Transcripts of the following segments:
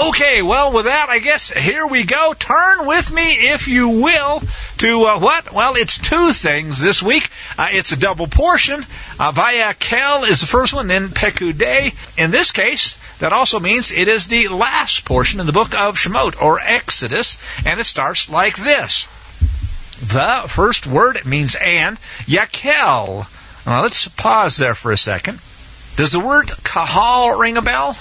Okay, well, with that, I guess here we go. Turn with me, if you will, to what? Well, it's two things this week. It's a double portion. Vayakel is the first one, then Pekudei. In this case, that also means it is the last portion in the book of Shemot, or Exodus, and it starts like this. The first word means and, Yakel. Now, let's pause there for a second. Does the word kahal ring a bell?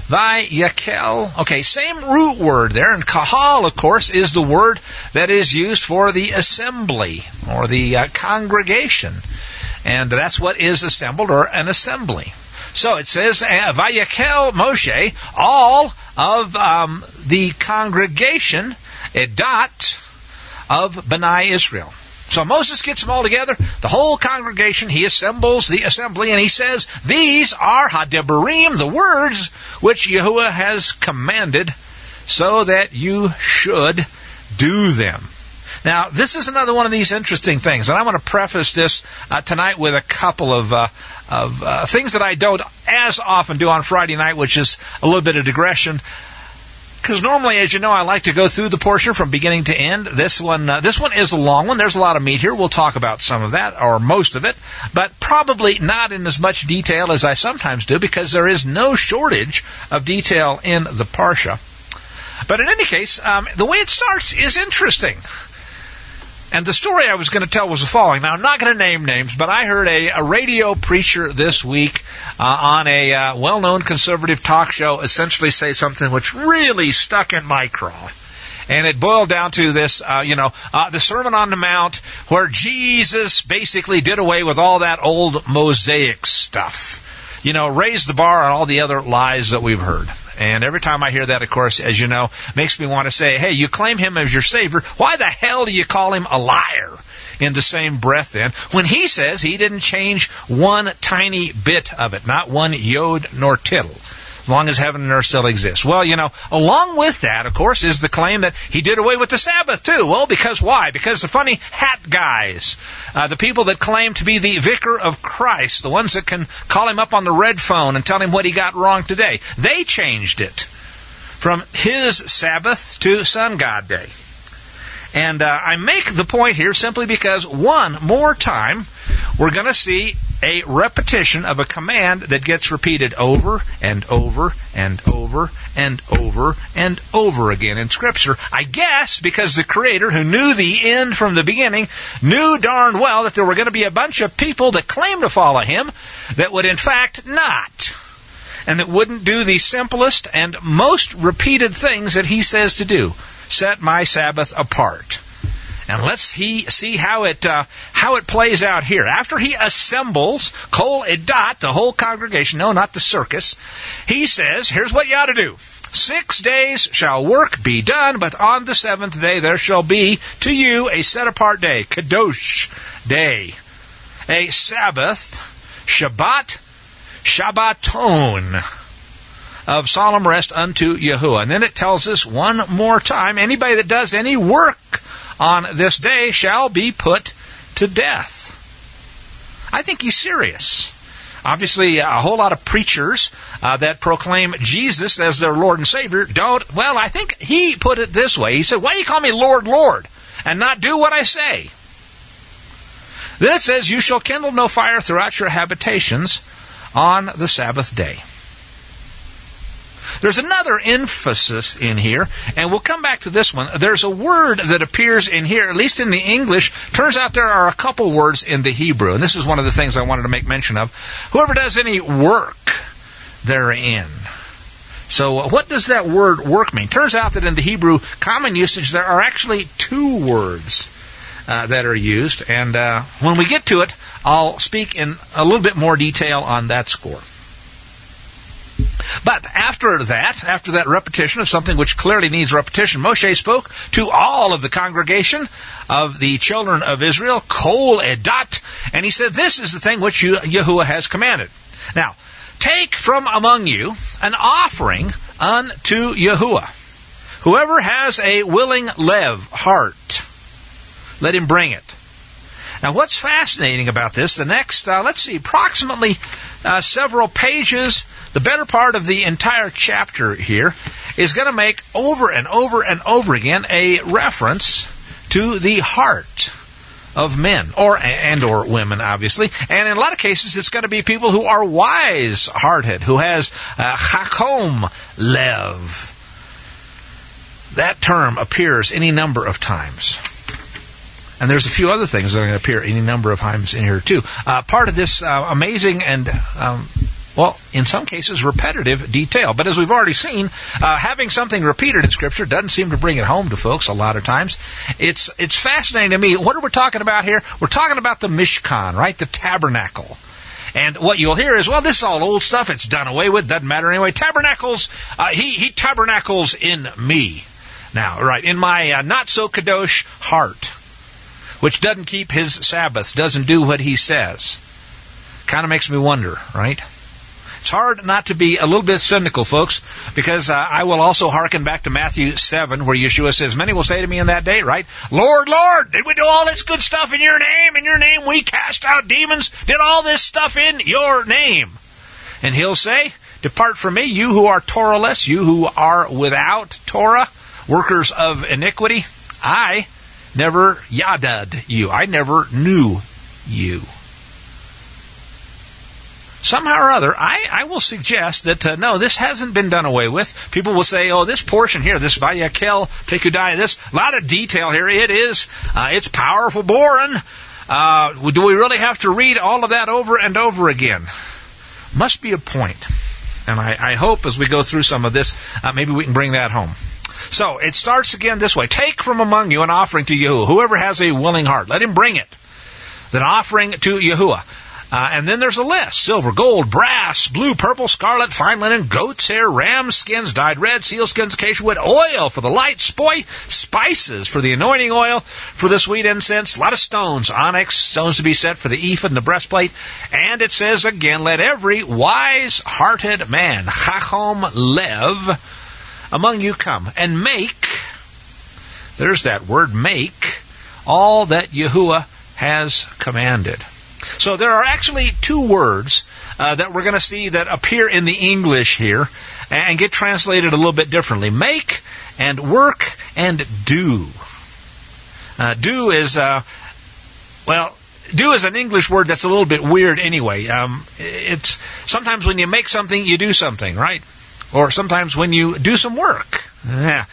Vayakel. Okay, same root word there, and kahal, of course, is the word that is used for the assembly, or the congregation. And that's what is assembled, or an assembly. So it says, Vayakel Moshe, all of the congregation, Edat, of B'nai Israel. So Moses gets them all together, the whole congregation, he assembles the assembly, and he says, these are Hadebarim, the words which Yahuwah has commanded, so that you should do them. Now, this is another one of these interesting things, and I want to preface this tonight with a couple of things that I don't as often do on Friday night, which is a little bit of digression. Because normally, as you know, I like to go through the portion from beginning to end. This one is a long one. There's a lot of meat here. We'll talk about some of that, or most of it, but probably not in as much detail as I sometimes do, because there is no shortage of detail in the Parsha. But in any case, the way it starts is interesting. And the story I was going to tell was the following. Now, I'm not going to name names, but I heard a radio preacher this week on a well-known conservative talk show essentially say something which really stuck in my craw. And it boiled down to this, the Sermon on the Mount, where Jesus basically did away with all that old Mosaic stuff. Raised the bar on all the other lies that we've heard. And every time I hear that, of course, as you know, makes me want to say, hey, you claim him as your Savior. Why the hell do you call him a liar in the same breath then, when he says he didn't change one tiny bit of it, not one yod nor tittle, as long as heaven and earth still exist? Well, along with that, of course, is the claim that he did away with the Sabbath, too. Well, because why? Because the funny hat guys, the people that claim to be the vicar of Christ, the ones that can call him up on the red phone and tell him what he got wrong today, they changed it from his Sabbath to Sun God Day. And I make the point here simply because one more time we're going to see a repetition of a command that gets repeated over and over and over and over and over again in Scripture. I guess because the Creator, who knew the end from the beginning, knew darn well that there were going to be a bunch of people that claimed to follow Him that would in fact not, and that wouldn't do the simplest and most repeated things that He says to do. Set my Sabbath apart. And let's see how it plays out here. After he assembles Kol Edat, the whole congregation, no, not the circus, he says, here's what you ought to do. 6 days shall work be done, but on the seventh day there shall be to you a set-apart day, Kadosh day, a Sabbath, Shabbat, Shabbaton, of solemn rest unto Yahuwah. And then it tells us one more time, anybody that does any work on this day shall be put to death. I think he's serious. Obviously, a whole lot of preachers that proclaim Jesus as their Lord and Savior don't. Well, I think he put it this way. He said, why do you call me Lord, Lord, and not do what I say? Then it says, you shall kindle no fire throughout your habitations on the Sabbath day. There's another emphasis in here, and we'll come back to this one. There's a word that appears in here, at least in the English. Turns out there are a couple words in the Hebrew, and this is one of the things I wanted to make mention of. Whoever does any work therein. So what does that word work mean? Turns out that in the Hebrew common usage there are actually two words that are used, and when we get to it, I'll speak in a little bit more detail on that score. But after that repetition of something which clearly needs repetition, Moshe spoke to all of the congregation of the children of Israel, Kol Edat, and he said, this is the thing which Yahuwah has commanded. Now, take from among you an offering unto Yahuwah. Whoever has a willing heart, let him bring it. Now, what's fascinating about this, the next, approximately several pages, the better part of the entire chapter here, is going to make over and over and over again a reference to the heart of men or women, obviously. And in a lot of cases, it's going to be people who are wise-hearted, who has chakom lev. That term appears any number of times. And there's a few other things that are going to appear any number of times in here, too. Part of this amazing and, in some cases, repetitive detail. But as we've already seen, having something repeated in Scripture doesn't seem to bring it home to folks a lot of times. It's fascinating to me. What are we talking about here? We're talking about the Mishkan, right? The tabernacle. And what you'll hear is, well, this is all old stuff. It's done away with. Doesn't matter anyway. Tabernacles, he tabernacles in me. Now, right, in my not-so-kadosh heart, which doesn't keep his Sabbaths, doesn't do what he says. Kind of makes me wonder, right? It's hard not to be a little bit cynical, folks, because I will also hearken back to Matthew 7, where Yeshua says, many will say to me in that day, right? Lord, Lord, did we do all this good stuff in your name? In your name we cast out demons. Did all this stuff in your name? And he'll say, depart from me, you who are Torahless, you who are without Torah, workers of iniquity. I never yadad you. I never knew you. Somehow or other, I will suggest that, no, this hasn't been done away with. People will say, oh, this portion here, this Vayakel, Pekudai, this, a lot of detail here. It is. It's powerful, boring. Do we really have to read all of that over and over again? Must be a point. And I hope as we go through some of this, maybe we can bring that home. So, it starts again this way. Take from among you an offering to Yahuwah. Whoever has a willing heart, let him bring it. An offering to Yahuwah. And then there's a list. Silver, gold, brass, blue, purple, scarlet, fine linen, goat's hair, ram skins, dyed red, seal skins, acacia wood, oil for the light, spices for the anointing oil, for the sweet incense, a lot of stones, onyx, stones to be set for the ephod and the breastplate. And it says again, let every wise-hearted man, chachom lev, among you come, and make, there's that word, make, all that Yahuwah has commanded. So there are actually two words that we're going to see that appear in the English here and get translated a little bit differently. Make and work and do. Do is an English word that's a little bit weird anyway. It's sometimes when you make something, you do something, right? Or sometimes when you do some work. Yeah.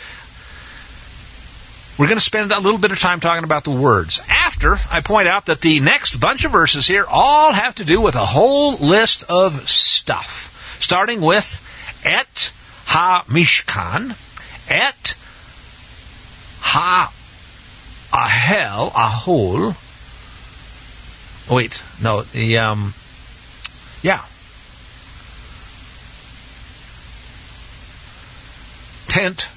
We're going to spend a little bit of time talking about the words. After I point out that the next bunch of verses here all have to do with a whole list of stuff. Starting with et ha-mishkan, et ha-ahel, ahol. Wait, no, tent,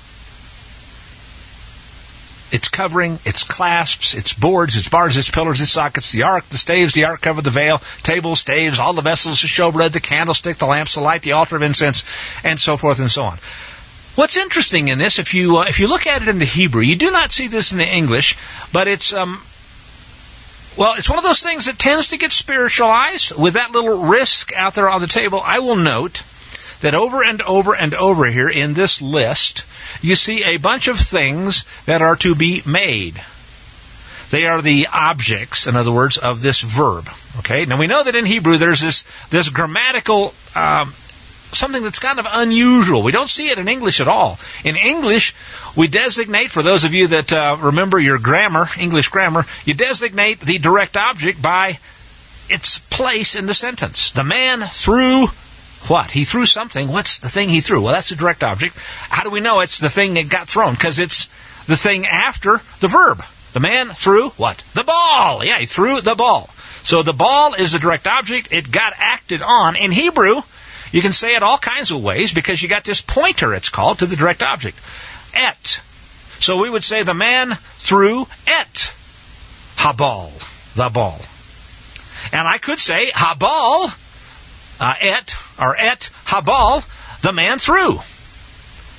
its covering, its clasps, its boards, its bars, its pillars, its sockets, the ark, the staves, the ark cover, the veil, tables, staves, all the vessels, the showbread, the candlestick, the lamps, the light, the altar of incense, and so forth and so on. What's interesting in this, if you look at it in the Hebrew, you do not see this in the English, but it's it's one of those things that tends to get spiritualized. With that little risk out there on the table, I will note that over and over and over here in this list, you see a bunch of things that are to be made. They are the objects, in other words, of this verb. Okay. Now we know that in Hebrew there's this grammatical something that's kind of unusual. We don't see it in English at all. In English, we designate, for those of you that remember your grammar, English grammar, you designate the direct object by its place in the sentence. The man threw what? He threw something. What's the thing he threw? Well, that's a direct object. How do we know it's the thing that got thrown? Because it's the thing after the verb. The man threw what? The ball. Yeah, he threw the ball. So the ball is a direct object. It got acted on. In Hebrew, you can say it all kinds of ways because you got this pointer, it's called, to the direct object. Et. So we would say the man threw et habal, the ball. And I could say habal, et habal, the man threw.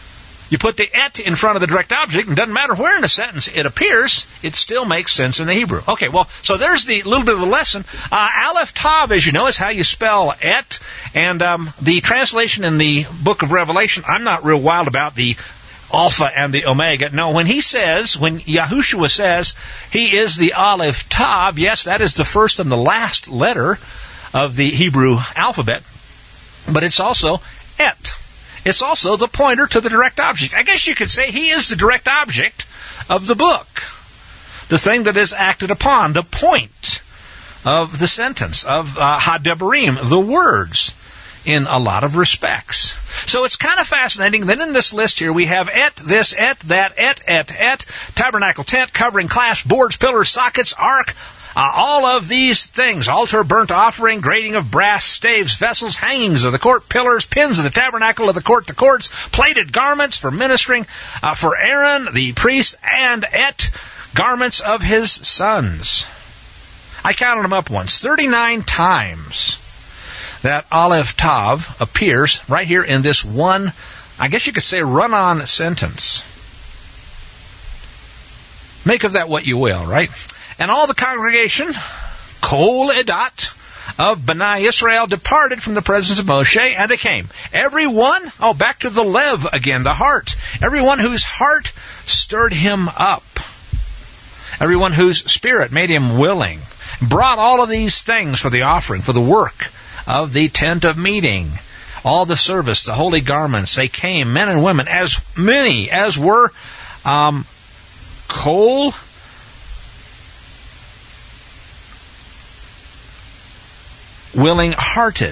You put the et in front of the direct object, and it doesn't matter where in a sentence it appears, it still makes sense in the Hebrew. Okay, well, so there's the little bit of the lesson. Aleph Tav, as you know, is how you spell et, and the translation in the book of Revelation, I'm not real wild about the Alpha and the Omega. No, when Yahushua says he is the Aleph Tav, yes, that is the first and the last letter of the Hebrew alphabet, but it's also et. It's also the pointer to the direct object. I guess you could say he is the direct object of the book, the thing that is acted upon, the point of the sentence, of Hadebarim, the words, in a lot of respects. So it's kind of fascinating that in this list here we have et, this, et, that, et, tabernacle, tent, covering, clasp, boards, pillars, sockets, ark, all of these things, altar, burnt offering, grating of brass, staves, vessels, hangings of the court, pillars, pins of the tabernacle of the court, the courts, plated garments for ministering, for Aaron, the priest, and et, garments of his sons. I counted them up once, 39 times that Aleph Tav appears right here in this one, I guess you could say, run-on sentence. Make of that what you will, right? And all the congregation, Kol Edat, of Bnei Israel, departed from the presence of Moshe, and they came. Everyone, back to the lev again, the heart. Everyone whose heart stirred him up. Everyone whose spirit made him willing. Brought all of these things for the offering, for the work of the tent of meeting. All the service, the holy garments, they came, men and women, as many as were Kol willing-hearted,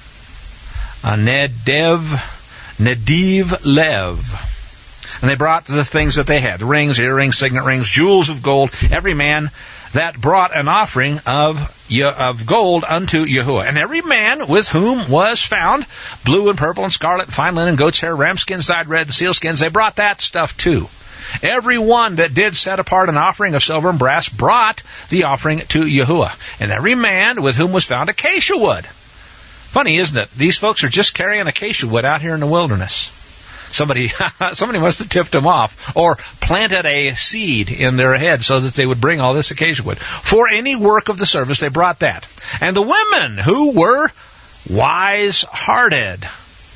Nediv Lev. And they brought the things that they had, rings, earrings, signet rings, jewels of gold, every man that brought an offering of gold unto Yahuwah. And every man with whom was found blue and purple and scarlet and fine linen, goat's hair, ram skins dyed red, and seal skins, they brought that stuff too. Every one that did set apart an offering of silver and brass brought the offering to Yahuwah. And every man with whom was found acacia wood. Funny, isn't it? These folks are just carrying acacia wood out here in the wilderness. Somebody must have tipped them off or planted a seed in their head so that they would bring all this acacia wood. For any work of the service, they brought that. And the women who were wise-hearted,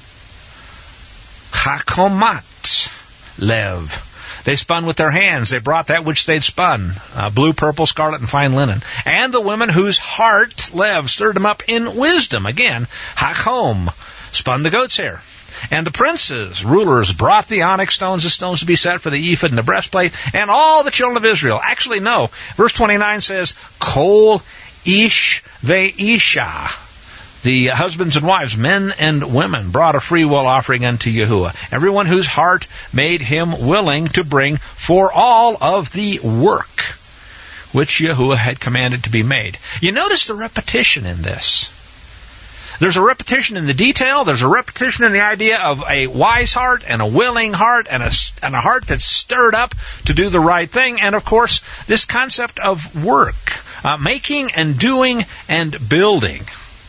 Chakomat Lev, they spun with their hands. They brought that which they'd spun, blue, purple, scarlet, and fine linen. And the women whose heart, Lev, stirred them up in wisdom. Again, Hachom, spun the goat's hair. And the princes, rulers, brought the onyx stones, the stones to be set for the ephod and the breastplate, and all the children of Israel. Actually, no. Verse 29 says, Kol ish ve'isha. The husbands and wives, men and women, brought a freewill offering unto Yahuwah. Everyone whose heart made him willing to bring for all of the work which Yahuwah had commanded to be made. You notice the repetition in this. There's a repetition in the detail. There's a repetition in the idea of a wise heart and a willing heart and a heart that's stirred up to do the right thing. And, of course, this concept of work, making and doing and building.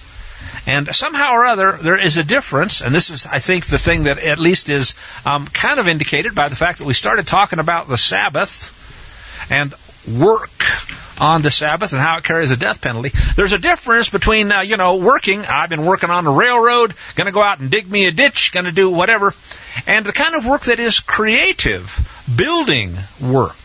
And somehow or other, there is a difference, and this is, I think, the thing that at least is kind of indicated by the fact that we started talking about the Sabbath and work on the Sabbath and how it carries a death penalty. There's a difference between, working. I've been working on the railroad, going to go out and dig me a ditch, going to do whatever, and the kind of work that is creative, building work.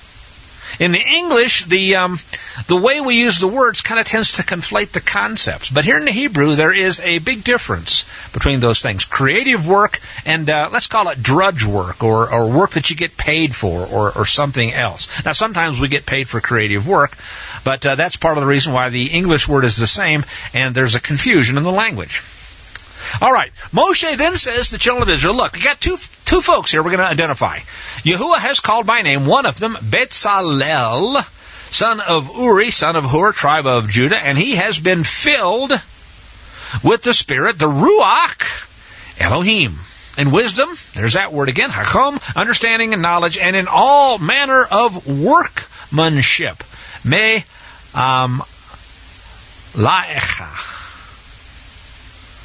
In the English, the way we use the words kind of tends to conflate the concepts. But here in the Hebrew, there is a big difference between those things. Creative work and, let's call it drudge work or work that you get paid for or something else. Now, sometimes we get paid for creative work, but that's part of the reason why the English word is the same, and there's a confusion in the language. All right. Moshe then says to the children of Israel, look, we got two folks here we're going to identify. Yahuwah has called by name one of them, Betzalel, son of Uri, son of Hur, tribe of Judah, and he has been filled with the Spirit, the Ruach Elohim. In wisdom, there's that word again, Hachom, understanding and knowledge, and in all manner of workmanship. Me laecha.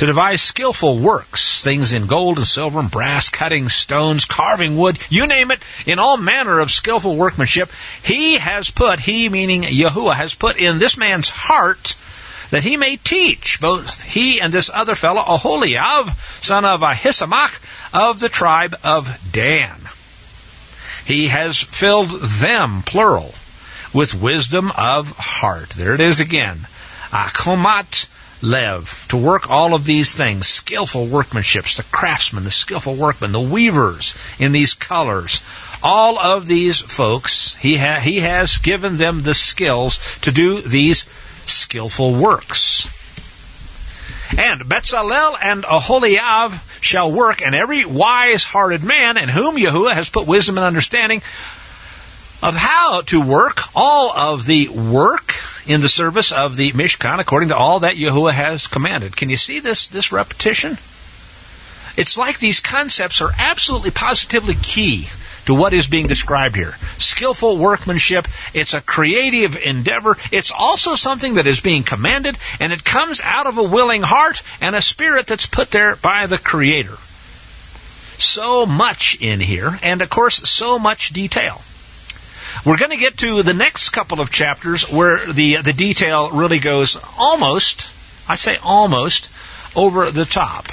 to devise skillful works, things in gold and silver and brass, cutting stones, carving wood, you name it, in all manner of skillful workmanship. He meaning Yahuwah, has put in this man's heart that he may teach, both he and this other fellow, Oholiab, son of Ahisamach, of the tribe of Dan. He has filled them, plural, with wisdom of heart. There it is again. Chomat lev, to work all of these things, skillful workmanships, the craftsmen, the skillful workmen, the weavers in these colors. All of these folks, he has given them the skills to do these skillful works. And Bezalel and Oholiab shall work, and every wise-hearted man in whom Yahuwah has put wisdom and understanding of how to work all of the work in the service of the Mishkan according to all that Yahuwah has commanded. Can you see this repetition? It's like these concepts are absolutely positively key to what is being described here. Skillful workmanship, it's a creative endeavor. It's also something that is being commanded, and it comes out of a willing heart and a spirit that's put there by the Creator. So much in here, and of course, so much detail. We're going to get to the next couple of chapters where the detail really goes almost over the top.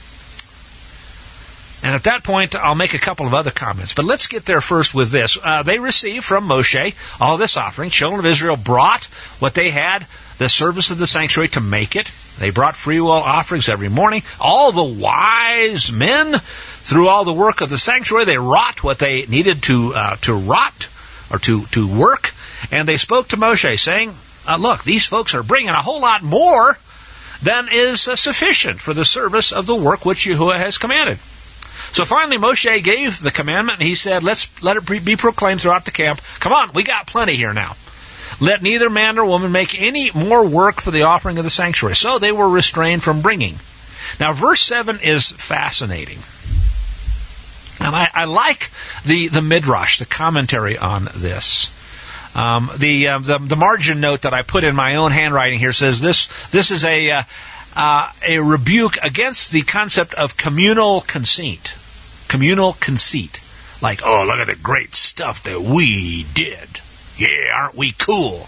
And at that point, I'll make a couple of other comments. But let's get there first with this. They received from Moshe all this offering. Children of Israel brought what they had, the service of the sanctuary, to make it. They brought freewill offerings every morning. All the wise men, through all the work of the sanctuary, they wrought what they needed to wrought, or to work. And they spoke to Moshe, saying, look, these folks are bringing a whole lot more than is sufficient for the service of the work which Yahuwah has commanded. So finally Moshe gave the commandment, and he said, let it be proclaimed throughout the camp. Come on, we got plenty here now. Let neither man nor woman make any more work for the offering of the sanctuary. So they were restrained from bringing. Now verse 7 is fascinating. And I like the midrash, the commentary on this. The margin note that I put in my own handwriting here says this is a rebuke against the concept of communal conceit. Communal conceit. Like, oh, look at the great stuff that we did. Yeah, aren't we cool?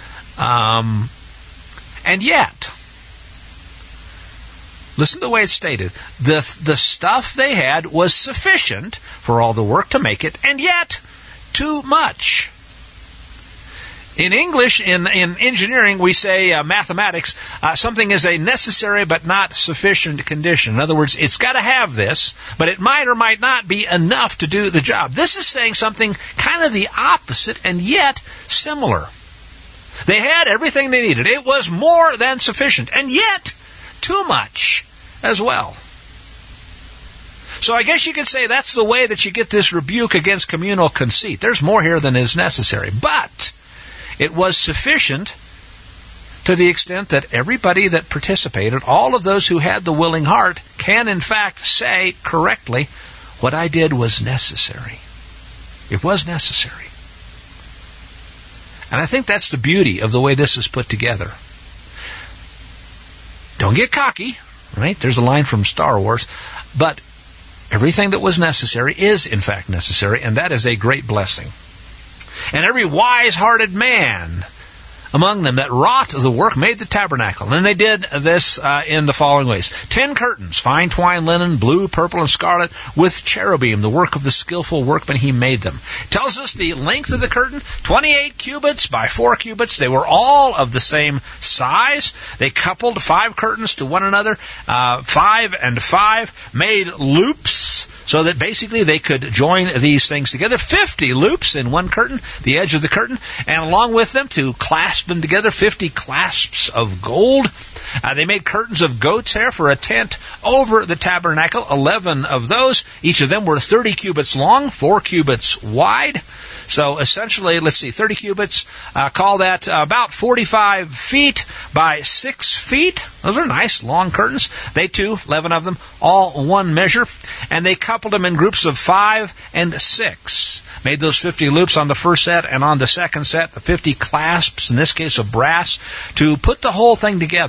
And yet, listen to the way it's stated. The stuff they had was sufficient for all the work to make it, and yet too much. In English, in engineering, we say mathematics, something is a necessary but not sufficient condition. In other words, it's got to have this, but it might or might not be enough to do the job. This is saying something kind of the opposite and yet similar. They had everything they needed. It was more than sufficient, and yet too much as well. So I guess you could say that's the way that you get this rebuke against communal conceit. There's more here than is necessary, but it was sufficient to the extent that everybody that participated, all of those who had the willing heart, can in fact say correctly, what I did was necessary. It was necessary. And I think that's the beauty of the way this is put together. Don't get cocky, right? There's a line from Star Wars. But everything that was necessary is in fact necessary, and that is a great blessing. And every wise-hearted man among them that wrought the work made the tabernacle. And they did this in the following ways. 10 curtains, fine twine linen, blue, purple, and scarlet, with cherubim, the work of the skillful workman, he made them. It tells us the length of the curtain, 28 cubits by 4 cubits. They were all of the same size. They coupled 5 curtains to one another, 5 and 5, made loops, so that basically they could join these things together. 50 loops in one curtain, the edge of the curtain, and along with them to clasp them together, 50 clasps of gold. They made curtains of goat's hair for a tent over the tabernacle, 11 of those. Each of them were 30 cubits long, 4 cubits wide. So essentially, 30 cubits, call that about 45 feet by 6 feet. Those are nice, long curtains. They too, 11 of them, all one measure. And they coupled them in groups of 5 and 6. Made those 50 loops on the first set, and on the second set, 50 clasps, in this case of brass, to put the whole thing together.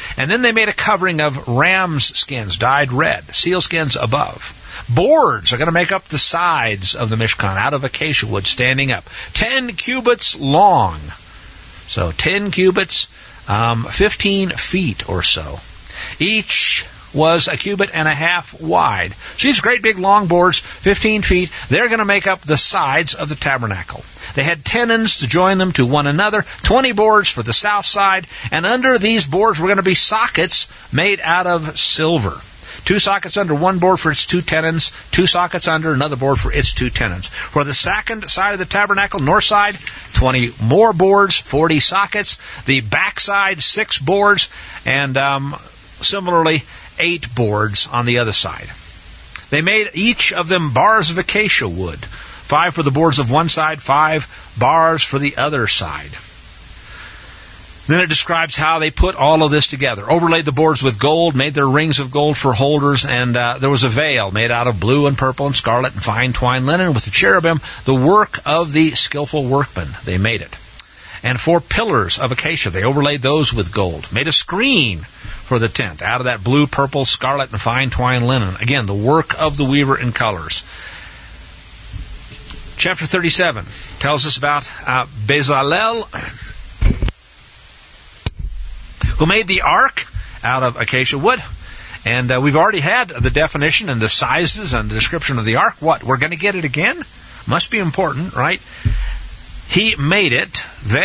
And then they made a covering of ram's skins, dyed red, seal skins above. Boards are going to make up the sides of the Mishkan out of acacia wood standing up. 10 cubits long. So 10 cubits, 15 feet or so. Each was a cubit and a half wide. So these great big long boards, 15 feet, they're going to make up the sides of the tabernacle. They had tenons to join them to one another, 20 boards for the south side, and under these boards were going to be sockets made out of silver. 2 sockets under one board for its 2 tenons, 2 sockets under another board for its 2 tenons. For the second side of the tabernacle, north side, 20 more boards, 40 sockets. The back side, 6 boards, and similarly, 8 boards on the other side. They made each of them bars of acacia wood, 5 for the boards of one side, 5 bars for the other side. Then it describes how they put all of this together. Overlaid the boards with gold, made their rings of gold for holders, and there was a veil made out of blue and purple and scarlet and fine twined linen with the cherubim, the work of the skillful workmen. They made it. And 4 pillars of acacia, they overlaid those with gold. Made a screen for the tent out of that blue, purple, scarlet, and fine twined linen. Again, the work of the weaver in colors. Chapter 37 tells us about Bezalel, who made the ark out of acacia wood. And we've already had the definition and the sizes and the description of the ark. What? We're going to get it again? Must be important, right? He made it.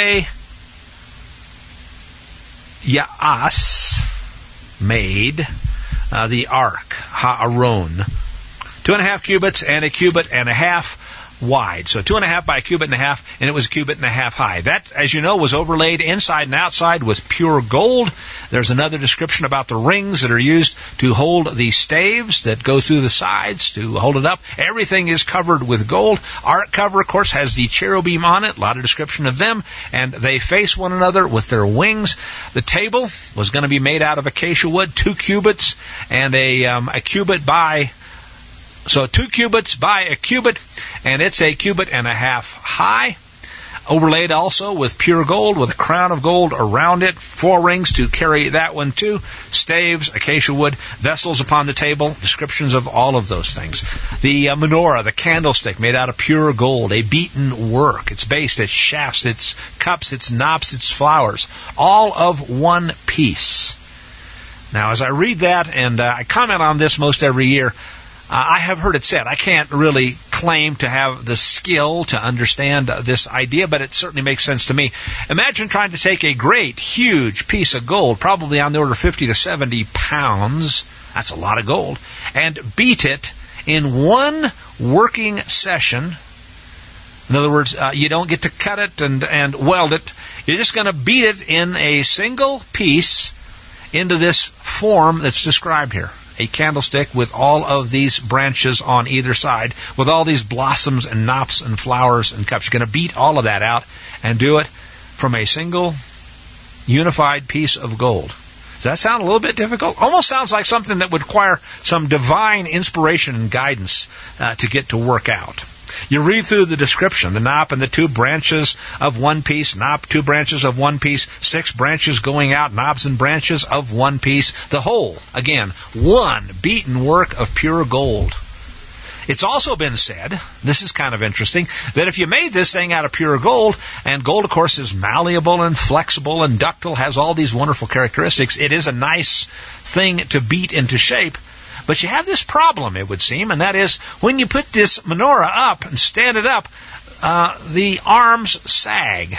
Yaas made the ark, Ha'aron. 2.5 cubits and a cubit and a half wide. So 2.5 by a cubit and a half, and it was a cubit and a half high. That, as you know, was overlaid inside and outside with pure gold. There's another description about the rings that are used to hold the staves that go through the sides to hold it up. Everything is covered with gold. Ark cover, of course, has the cherubim on it. A lot of description of them, and they face one another with their wings. The table was going to be made out of acacia wood, 2 cubits and a cubit by... So 2 cubits by a cubit, and it's a cubit and a half high. Overlaid also with pure gold, with a crown of gold around it. 4 rings to carry that one too. Staves, acacia wood, vessels upon the table. Descriptions of all of those things. The menorah, the candlestick, made out of pure gold. A beaten work. Its base, its shafts, its cups, its knops, its flowers. All of one piece. Now, as I read that, and I comment on this most every year, I have heard it said. I can't really claim to have the skill to understand this idea, but it certainly makes sense to me. Imagine trying to take a great, huge piece of gold, probably on the order of 50 to 70 pounds, that's a lot of gold, and beat it in one working session. In other words, you don't get to cut it and weld it. You're just going to beat it in a single piece into this form that's described here. A candlestick with all of these branches on either side, with all these blossoms and knops and flowers and cups. You're going to beat all of that out and do it from a single unified piece of gold. Does that sound a little bit difficult? Almost sounds like something that would require some divine inspiration and guidance to get to work out. You read through the description, the knop and the 2 branches of one piece, knop, 2 branches of one piece, 6 branches going out, knobs and branches of one piece. The whole, again, one beaten work of pure gold. It's also been said, this is kind of interesting, that if you made this thing out of pure gold, and gold, of course, is malleable and flexible and ductile, has all these wonderful characteristics, it is a nice thing to beat into shape. But you have this problem, it would seem, and that is when you put this menorah up and stand it up, the arms sag.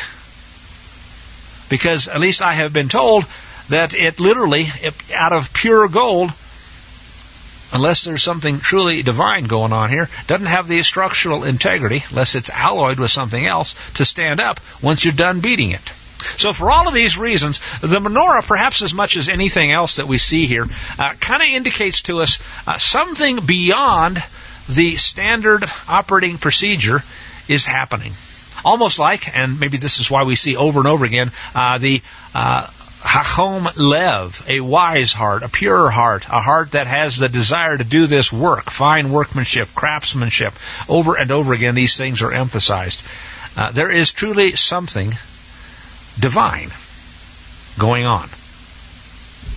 Because, at least I have been told, that it literally, out of pure gold, unless there's something truly divine going on here, doesn't have the structural integrity, unless it's alloyed with something else, to stand up once you're done beating it. So for all of these reasons, the menorah, perhaps as much as anything else that we see here, kind of indicates to us something beyond the standard operating procedure is happening. Almost like, and maybe this is why we see over and over again, the Hachom Lev, a wise heart, a pure heart, a heart that has the desire to do this work, fine workmanship, craftsmanship. Over and over again, these things are emphasized. There is truly something divine going on.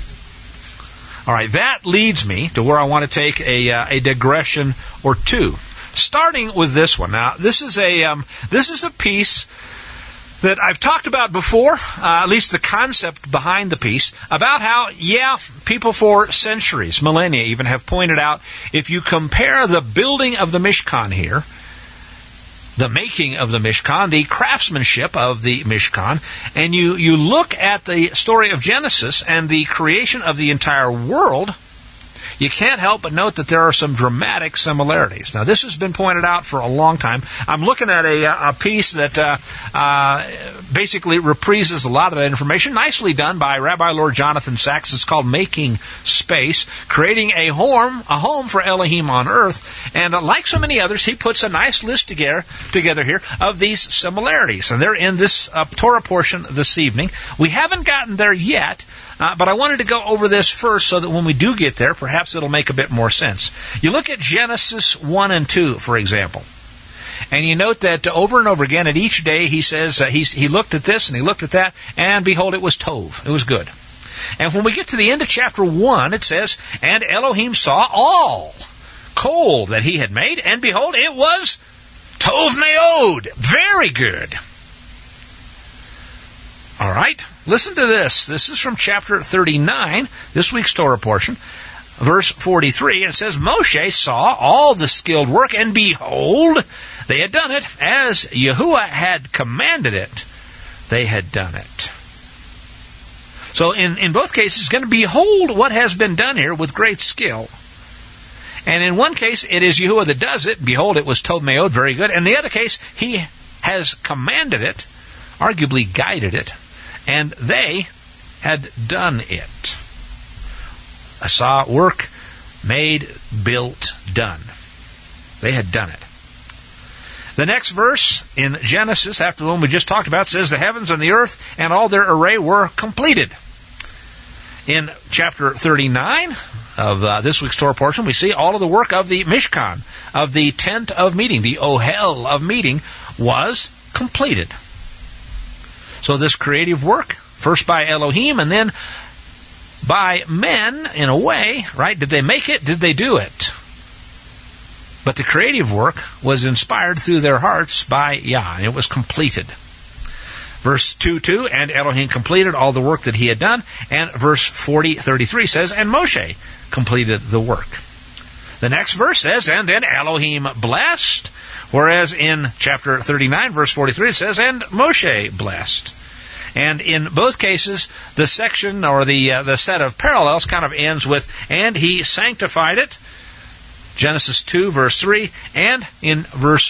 All right, that leads me to where I want to take a digression or two. Starting with this one. Now, this is a piece that I've talked about before, at least the concept behind the piece, about how, people for centuries, millennia even, have pointed out, if you compare the building of the Mishkan here, the making of the Mishkan, the craftsmanship of the Mishkan, and you look at the story of Genesis and the creation of the entire world, you can't help but note that there are some dramatic similarities. Now, this has been pointed out for a long time. I'm looking at a piece that basically reprises a lot of that information, nicely done by Rabbi Lord Jonathan Sacks. It's called Making Space, creating a home for Elohim on earth. And like so many others, he puts a nice list together here of these similarities. And they're in this Torah portion this evening. We haven't gotten there yet, but I wanted to go over this first so that when we do get there, perhaps it'll make a bit more sense. You look at Genesis 1 and 2, for example, and you note that over and over again at each day he says he looked at this and he looked at that, and behold, it was tov. It was good. And when we get to the end of chapter 1, it says, and Elohim saw all coal that he had made, and behold, it was tov meod. Very good. All right, listen to this. This is from chapter 39, this week's Torah portion, verse 43. And it says, Moshe saw all the skilled work, and behold, they had done it as Yahuwah had commanded it. They had done it. So in both cases, it's going to behold what has been done here with great skill. And in one case, it is Yahuwah that does it. Behold, it was tov meod, very good. And in the other case, he has commanded it, arguably guided it, and they had done it. I saw work made, built, done. They had done it. The next verse in Genesis, after the one we just talked about, says, the heavens and the earth and all their array were completed. In chapter 39 of this week's Torah portion, we see all of the work of the Mishkan, of the tent of meeting, the Ohel of meeting, was completed. So this creative work, first by Elohim and then by men, in a way, right? Did they make it? Did they do it? But the creative work was inspired through their hearts by Yah, and it was completed. Verse 2:2, and Elohim completed all the work that he had done. And verse 33 says, and Moshe completed the work. The next verse says, and then Elohim blessed. Whereas in chapter 39, verse 43, it says, and Moshe blessed. And in both cases, the section or the set of parallels kind of ends with, and he sanctified it. Genesis 2, verse 3. And in verse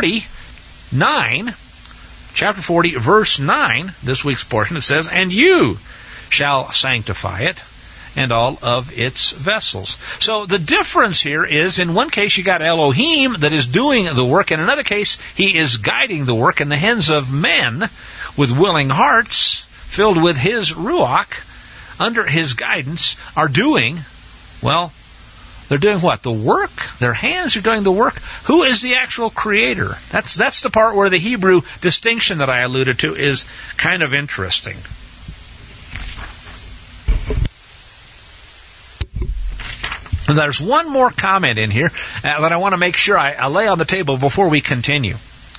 49, chapter 40, verse 9, this week's portion, it says, and you shall sanctify it, and all of its vessels. So the difference here is, in one case you got Elohim that is doing the work, in another case he is guiding the work, and the hands of men with willing hearts, filled with his Ruach, under his guidance, are doing, well, they're doing what? The work? Their hands are doing the work? Who is the actual creator? That's the part where the Hebrew distinction that I alluded to is kind of interesting. And there's one more comment in here that I want to make sure I lay on the table before we continue.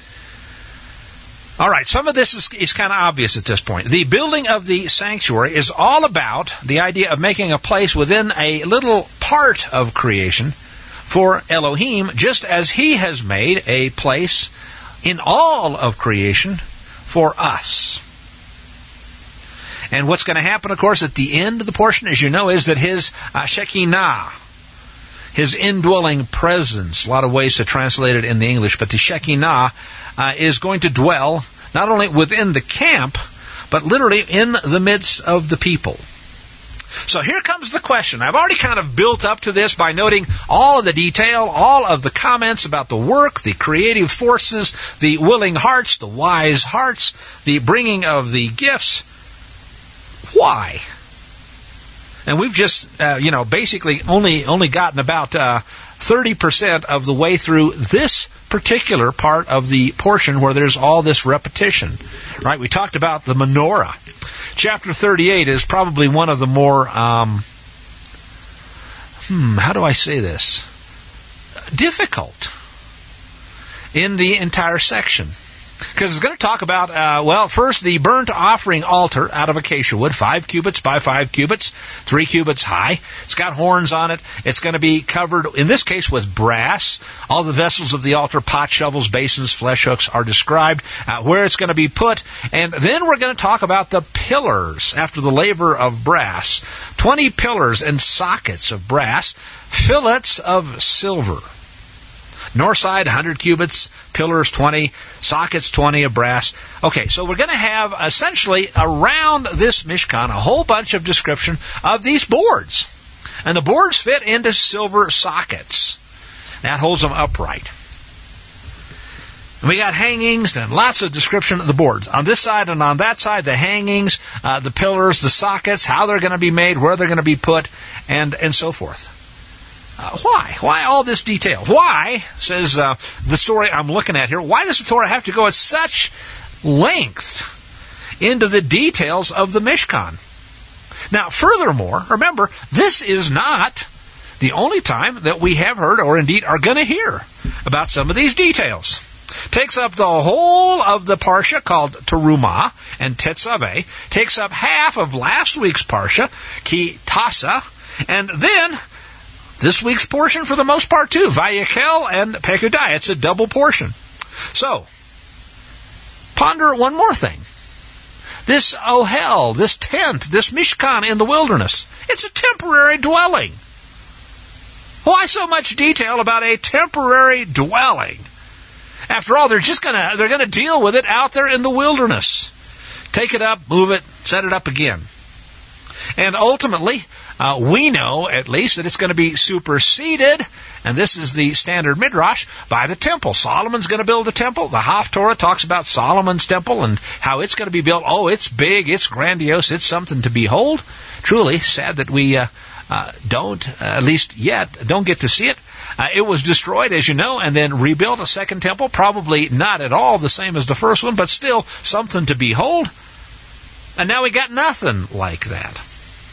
All right, some of this is kind of obvious at this point. The building of the sanctuary is all about the idea of making a place within a little part of creation for Elohim, just as he has made a place in all of creation for us. And what's going to happen, of course, at the end of the portion, as you know, is that his Shekinah, his indwelling presence, a lot of ways to translate it in the English, but the Shekinah is going to dwell not only within the camp, but literally in the midst of the people. So here comes the question. I've already kind of built up to this by noting all of the detail, all of the comments about the work, the creative forces, the willing hearts, the wise hearts, the bringing of the gifts. Why? And we've just, basically only gotten about 30% of the way through this particular part of the portion where there's all this repetition. Right? We talked about the menorah. Chapter 38 is probably one of the more how do I say this? Difficult in the entire section. Because it's going to talk about, first the burnt offering altar out of acacia wood, 5 cubits by 5 cubits, 3 cubits high. It's got horns on it. It's going to be covered, in this case, with brass. All the vessels of the altar, pot shovels, basins, flesh hooks are described, where it's going to be put. And then we're going to talk about the pillars after the laver of brass. 20 pillars and sockets of brass, fillets of silver. North side, 100 cubits, pillars 20, sockets 20 of brass. Okay, so we're going to have essentially around this Mishkan a whole bunch of description of these boards. And the boards fit into silver sockets. That holds them upright. And we got hangings and lots of description of the boards. On this side and on that side, the hangings, the pillars, the sockets, how they're going to be made, where they're going to be put, and so forth. Why? Why all this detail? Why, says the story I'm looking at here, why does the Torah have to go at such length into the details of the Mishkan? Now, furthermore, remember, this is not the only time that we have heard, or indeed are going to hear, about some of these details. Takes up the whole of the Parsha called Terumah and Tetzaveh, takes up half of last week's Parsha, Ki Tasa, and then this week's portion for the most part too, Vayekel and Pekudai. It's a double portion. So, ponder one more thing. This Ohel, this tent, this Mishkan in the wilderness, it's a temporary dwelling. Why so much detail about a temporary dwelling? After all, they're going to deal with it out there in the wilderness. Take it up, move it, set it up again. And ultimately, we know, at least, that it's going to be superseded, and this is the standard midrash, by the temple. Solomon's going to build a temple. The Haftorah talks about Solomon's temple and how it's going to be built. Oh, it's big, it's grandiose, it's something to behold. Truly sad that we don't, at least yet, don't get to see it. It was destroyed, as you know, and then rebuilt a second temple. Probably not at all the same as the first one, but still something to behold. And now we got nothing like that.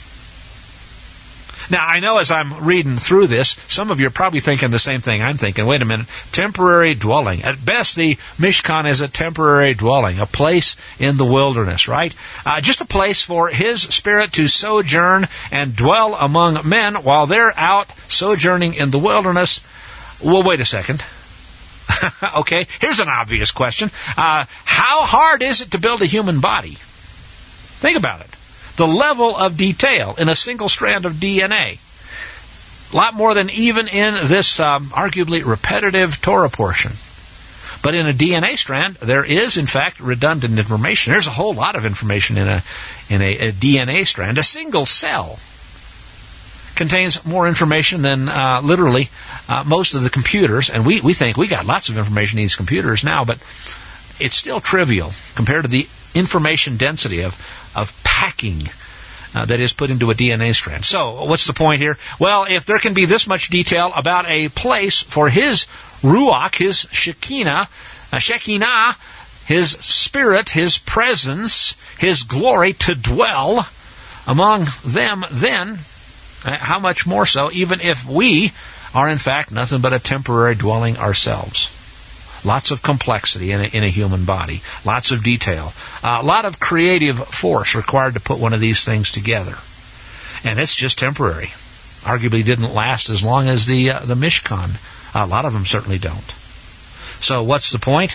Now, I know as I'm reading through this, some of you are probably thinking the same thing I'm thinking. Wait a minute. Temporary dwelling. At best, the Mishkan is a temporary dwelling, a place in the wilderness, right? Just a place for His Spirit to sojourn and dwell among men while they're out sojourning in the wilderness. Well, wait a second. Okay, here's an obvious question. How hard is it to build a human body? Think about it. The level of detail in a single strand of DNA. A lot more than even in this arguably repetitive Torah portion. But in a DNA strand, there is, in fact, redundant information. There's a whole lot of information in a DNA strand. A single cell contains more information than literally most of the computers. And we think we got lots of information in these computers now, but it's still trivial compared to the information density of packing that is put into a DNA strand. So, what's the point here? Well, if there can be this much detail about a place for His Ruach, His Shekinah, His Spirit, His presence, His glory to dwell among them, then how much more so, even if we are in fact nothing but a temporary dwelling ourselves. Lots of complexity in a human body. Lots of detail. A lot of creative force required to put one of these things together. And it's just temporary. Arguably didn't last as long as the Mishkan. A lot of them certainly don't. So what's the point?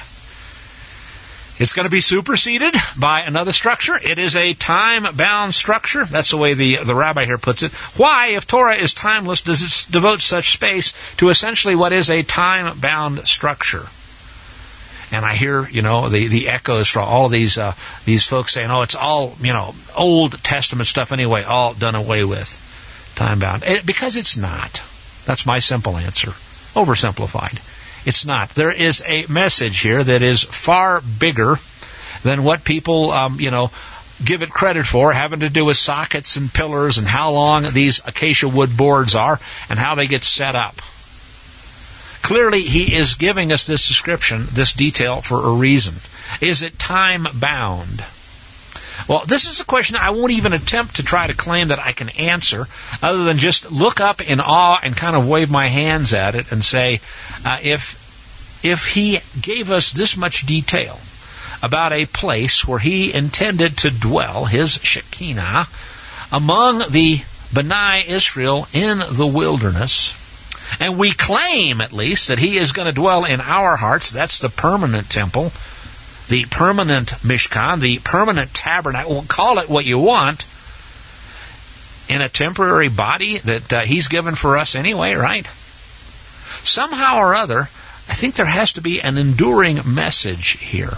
It's going to be superseded by another structure. It is a time-bound structure. That's the way the rabbi here puts it. Why, if Torah is timeless, does it devote such space to essentially what is a time-bound structure? And I hear, the echoes from all of these folks saying, oh, it's all, Old Testament stuff anyway, all done away with, time-bound. Because it's not. That's my simple answer. Oversimplified. It's not. There is a message here that is far bigger than what people, give it credit for, having to do with sockets and pillars and how long these acacia wood boards are and how they get set up. Clearly, He is giving us this description, this detail, for a reason. Is it time-bound? Well, this is a question I won't even attempt to try to claim that I can answer, other than just look up in awe and kind of wave my hands at it and say, if he gave us this much detail about a place where he intended to dwell, his Shekinah, among the B'nai Israel in the wilderness, and we claim, at least, that he is going to dwell in our hearts, that's the permanent temple, the permanent Mishkan, the permanent tabernacle, call it what you want, in a temporary body that he's given for us anyway, right? Somehow or other, I think there has to be an enduring message here.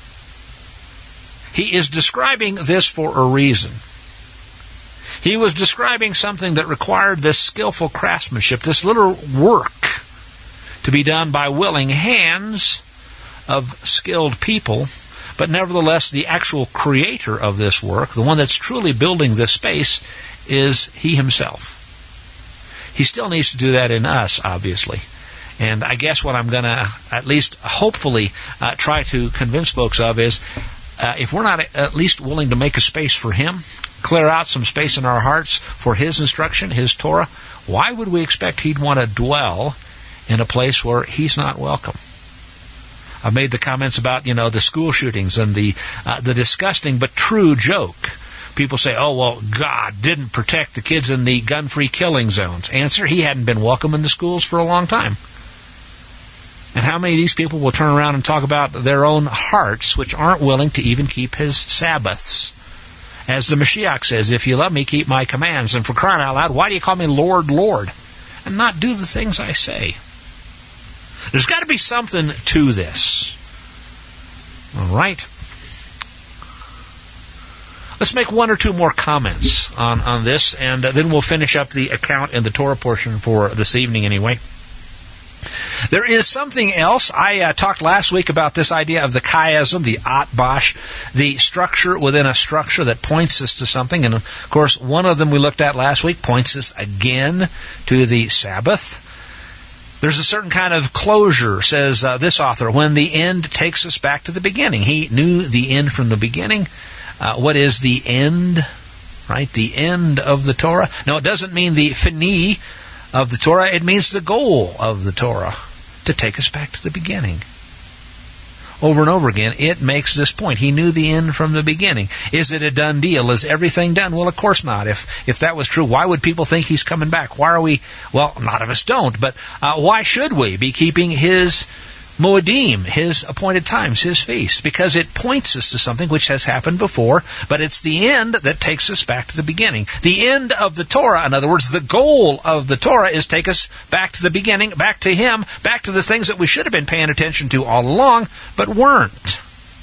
He is describing this for a reason. He was describing something that required this skillful craftsmanship, this little work to be done by willing hands of skilled people, but nevertheless the actual creator of this work, the one that's truly building this space, is he himself. He still needs to do that in us, obviously. And I guess what I'm going to at least hopefully try to convince folks of is, if we're not at least willing to make a space for him, clear out some space in our hearts for his instruction, his Torah, why would we expect he'd want to dwell in a place where he's not welcome? I've made the comments about, the school shootings and the disgusting but true joke. People say, oh, well, God didn't protect the kids in the gun-free killing zones. Answer, he hadn't been welcome in the schools for a long time. And how many of these people will turn around and talk about their own hearts, which aren't willing to even keep his Sabbaths? As the Mashiach says, if you love me, keep my commands. And for crying out loud, why do you call me Lord, Lord? And not do the things I say. There's got to be something to this. All right. Let's make one or two more comments on this, and then we'll finish up the account in the Torah portion for this evening anyway. There is something else. I talked last week about this idea of the chiasm, the atbash, the structure within a structure that points us to something. And, of course, one of them we looked at last week points us again to the Sabbath. There's a certain kind of closure, says this author, when the end takes us back to the beginning. He knew the end from the beginning. What is the end? Right? The end of the Torah. No, it doesn't mean the fini of the Torah. It means the goal of the Torah, to take us back to the beginning. Over and over again, it makes this point. He knew the end from the beginning. Is it a done deal? Is everything done? Well, of course not. If that was true, why would people think he's coming back? Why are we, well, a lot of us don't, but why should we be keeping his Moedim, his appointed times, his feasts? Because it points us to something which has happened before, but it's the end that takes us back to the beginning. The end of the Torah, in other words, the goal of the Torah is take us back to the beginning, back to him, back to the things that we should have been paying attention to all along, but weren't.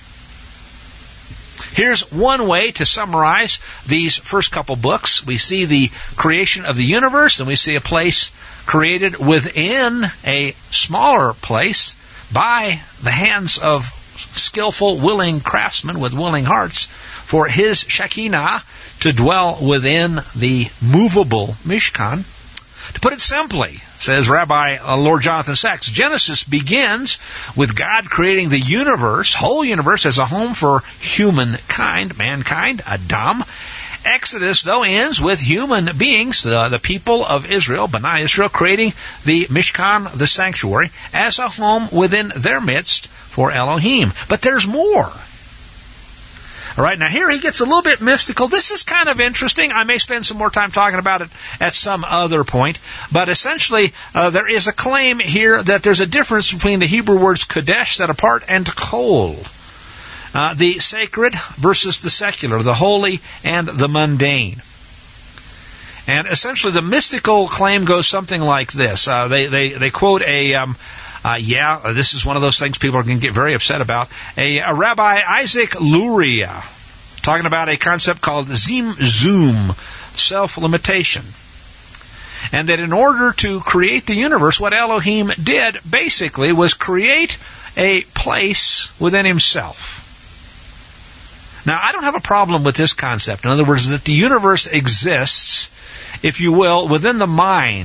Here's one way to summarize these first couple books. We see the creation of the universe, and we see a place created within a smaller place by the hands of skillful, willing craftsmen with willing hearts for his Shekinah to dwell within the movable Mishkan. To put it simply, says Rabbi Lord Jonathan Sacks, Genesis begins with God creating the universe, whole universe, as a home for humankind, mankind, Adam. Exodus, though, ends with human beings, the people of Israel, B'nai Israel, creating the Mishkan, the sanctuary, as a home within their midst for Elohim. But there's more. All right, now here he gets a little bit mystical. This is kind of interesting. I may spend some more time talking about it at some other point. But essentially, there is a claim here that there's a difference between the Hebrew words kodesh, set apart, and kol. The sacred versus the secular, the holy and the mundane. And essentially the mystical claim goes something like this. They quote this is one of those things people are going to get very upset about, a Rabbi Isaac Luria, talking about a concept called Zimzum, self-limitation. And that in order to create the universe, what Elohim did basically was create a place within himself. Now, I don't have a problem with this concept. In other words, that the universe exists, if you will, within the mind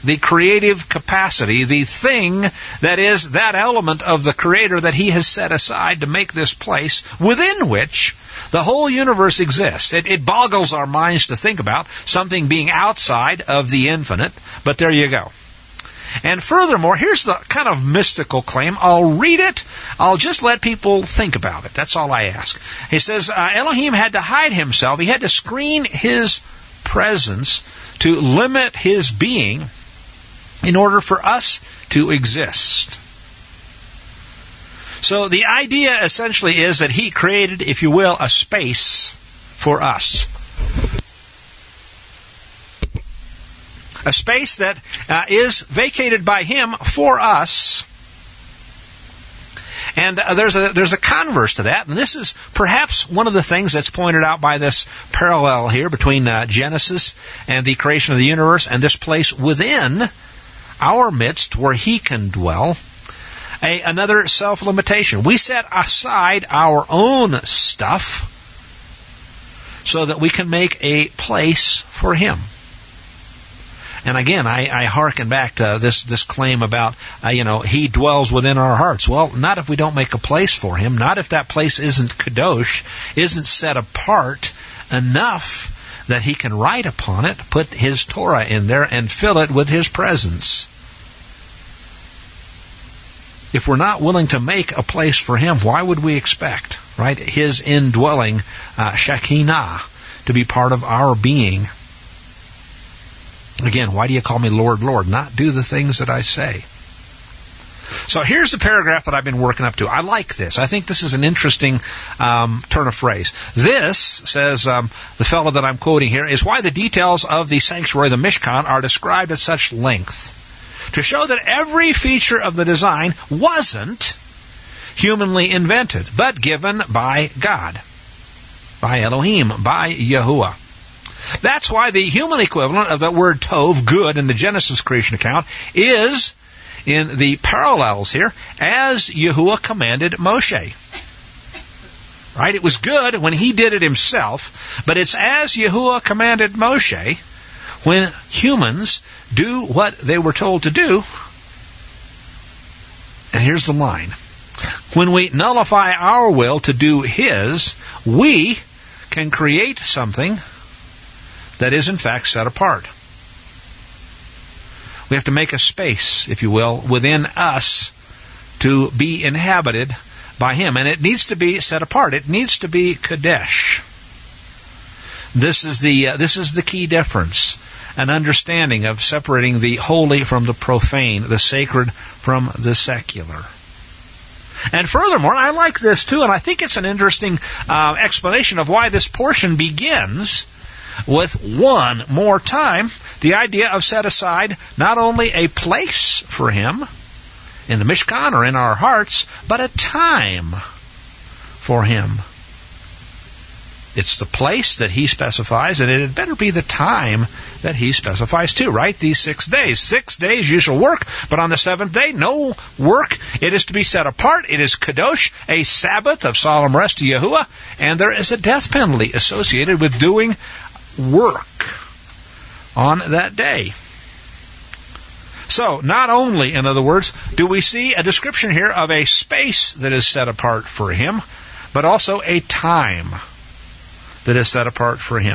the creative capacity, the thing that is that element of the Creator that He has set aside to make this place within which the whole universe exists. It boggles our minds to think about something being outside of the infinite, but there you go. And furthermore, here's the kind of mystical claim. I'll read it. I'll just let people think about it. That's all I ask. He says, Elohim had to hide himself. He had to screen his presence to limit his being in order for us to exist. So the idea essentially is that he created, if you will, a space for us. A space that is vacated by him for us. And there's a converse to that, and this is perhaps one of the things that's pointed out by this parallel here between Genesis and the creation of the universe and this place within our midst where he can dwell. Another self-limitation. We set aside our own stuff so that we can make a place for him. And again, I hearken back to this claim about, he dwells within our hearts. Well, not if we don't make a place for him. Not if that place isn't kadosh, isn't set apart enough that he can write upon it, put his Torah in there, and fill it with his presence. If we're not willing to make a place for him, why would we expect, right, his indwelling Shekinah to be part of our being? Again, why do you call me Lord, Lord? Not do the things that I say. So here's the paragraph that I've been working up to. I like this. I think this is an interesting turn of phrase. This, says the fellow that I'm quoting here, is why the details of the sanctuary, the Mishkan, are described at such length. To show that every feature of the design wasn't humanly invented, but given by God, by Elohim, by Yahuwah. That's why the human equivalent of that word tov, good, in the Genesis creation account is, in the parallels here, as Yahuwah commanded Moshe. Right? It was good when he did it himself, but it's as Yahuwah commanded Moshe when humans do what they were told to do. And here's the line. When we nullify our will to do his, we can create something that is in fact set apart. We have to make a space, if you will, within us to be inhabited by him. And it needs to be set apart. It needs to be Kadesh. This is the key difference. An understanding of separating the holy from the profane, the sacred from the secular. And furthermore, I like this too, and I think it's an interesting explanation of why this portion begins with one more time the idea of set aside not only a place for him in the Mishkan or in our hearts, but a time for him. It's the place that he specifies, and it had better be the time that he specifies too, right? These 6 days. 6 days you shall work, but on the seventh day, no work. It is to be set apart. It is kadosh, a Sabbath of solemn rest to Yahuwah, and there is a death penalty associated with doing work on that day. So, not only, in other words, do we see a description here of a space that is set apart for him, but also a time that is set apart for him.